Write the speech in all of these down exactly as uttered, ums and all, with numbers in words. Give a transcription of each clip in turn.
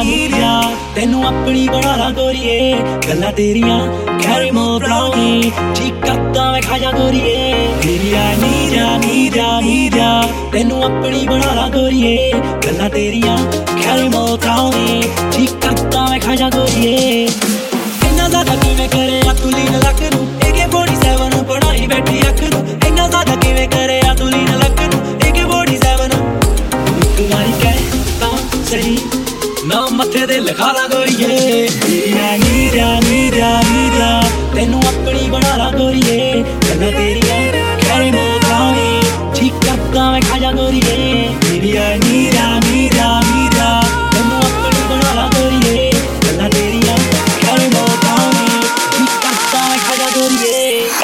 नीरिया तेनू अपनी बना ला गोरिए गल्लां तेरियां कैरी मोर ब्राउनी जी करदा मैं खा जा गोरिए नीरिया नीरिया नीरिया नीरिया तेनू अपनी बना ला गोरिए गल्लां तेरियां कैरी मोर ब्राउनी जी करदा मैं खा जा गोरिए इन्ना ज़्यादा किवें करे तू लीन लक नू ए के फोर्टी सेवन बनाई बैठी अख नू इन्ना ज़्यादा किवें करे तू लीन लक नू ए के फोर्टी सेवन एक वारी कह तां सही ना मथे दे लिखा ला गोरिए नीरिया नीरिया नीरिया नीरिया तेनू अपनी बना ला गोरिए गल्लां तेरियां कैरी मोर ब्राउनी जी करदा मैं खा जा गोरिए नीरिया नीरिया नीरिया नीरिया तेनू अपनी बना ला गोरिए गल्लां तेरियां कैरी मोर ब्राउनी जी करदा मैं खा जा गोरिए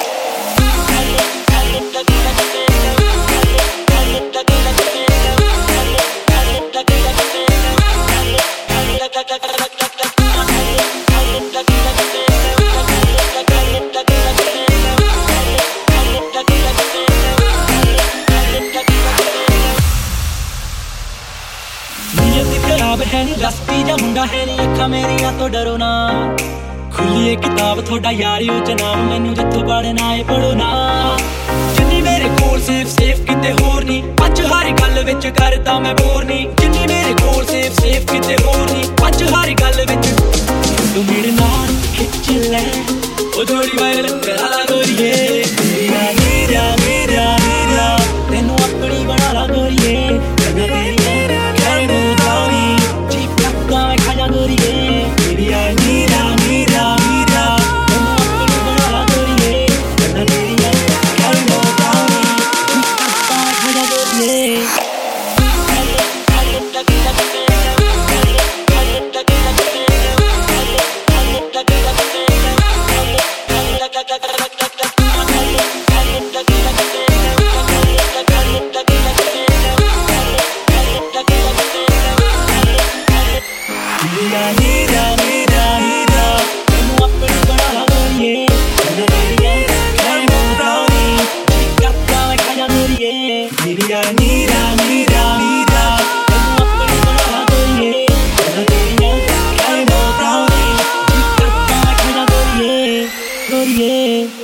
खराब है नी रस्ती जा मुंडा है नी अखा मेरिया तो डरो ना खुली किताब थोड़ा यारी उच नाम मैनू जिथों पढ़ना है पढ़ो ना जिन्नी मेरे कोल सेफ सेफ किते होर नी अज हर गल विच करदा मैं बोर नी जिन्नी मेरे कोल सेफ सेफ किते होर नी अज हर गल विच तू मेरे नाल खिच ले ओ जोड़ी वायल करा ला गोरिए नीरिया नीरिया नीरिया नीरिया तेनू अपनी बना ला गोरिए गल्लां तेरियां कैरी मोर ब्राउनी जी करदा मैं खा जा गोरिए नीरिया नीरिया नीरिया नीरिया तेनू अपनी बना ला गोरिए गल्लां तेरियां कैरी मोर ब्राउनी जी करदा मैं खा जा गोरिए नीरिया नीरिया नीरिया नीरिया तेनू अपनी बना ला गोरिए गल्लां तेरियां कैरी मोर ब्राउनी जी करदा मैं खा जा गोरिए नीरिया नीरिया नीरिया नीरिया तेनू अपनी बना ला गोरिए गल्लां तेरियां कैरी मोर ब्राउनी जी करदा मैं खा जा गोरिए गोरिए।